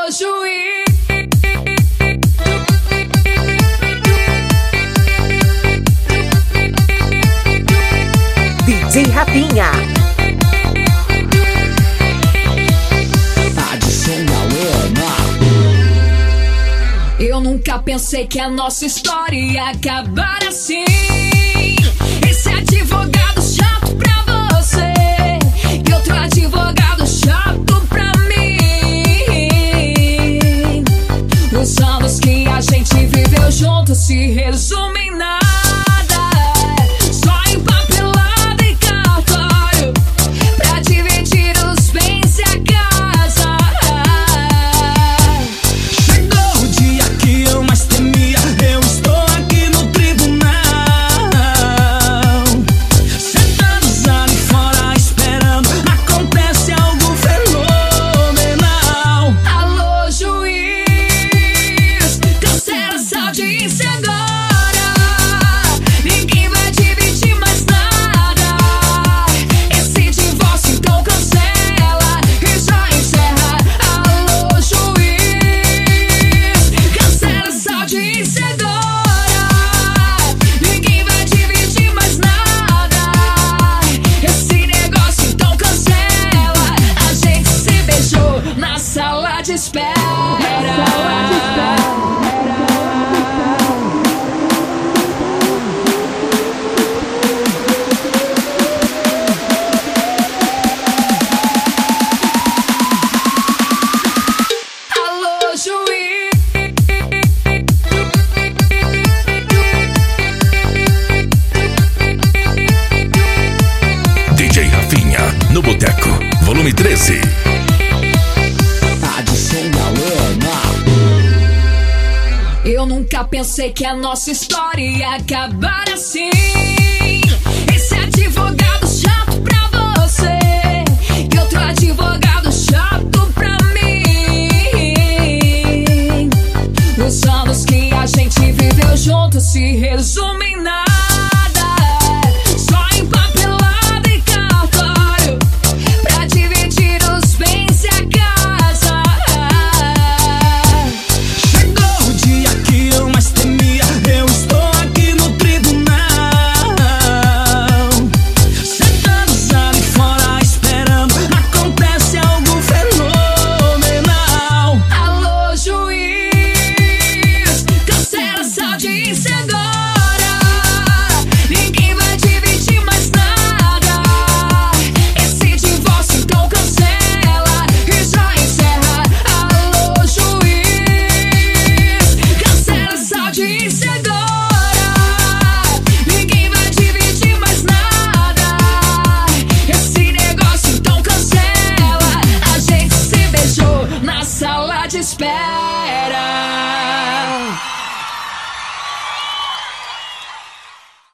juiz. DJ Rafinha. Eu nunca pensei que a nossa história ia acabar assim. Esse advogado chato pra você e outro advogado chato pra mim. Os anos que a gente viveu junto se resumem em nada. Só em papelada e cartório pra dividir os bens e a casa. Chegou o dia que eu mais temia, eu estou aqui no tribunal, sentados ali fora esperando, acontece algo fenomenal. Alô, juiz, cancela essa audiência agora. Ninguém vai dividir mais nada. Esse divórcio então cancela e já encerra. Alô, juiz, cancela essa audiência agora. Ninguém vai dividir mais nada. Esse negócio então cancela. A gente se beijou na sala de espera. Alô, juiz. DJ Rafinha, no Boteco, volume 13. Eu nunca pensei que a nossa história ia acabar assim. Esse advogado chato pra você e outro advogado chato pra mim. Os anos que a gente viveu junto se resumem em nada. Só em papelada e cartório pra dividir os bens e a casa. Chegou o dia que eu mais temia, eu estou aqui no tribunal, sentados ali fora esperando, acontece algo fenomenal. Alô, juiz, cancela essa audiência agora. Ninguém vai dividir mais nada. Esse divórcio então cancela e já encerra. Alô, juiz, cancela essa audiência agora. Ninguém vai dividir mais nada. Esse negócio então cancela. A gente se beijou na sala de espera.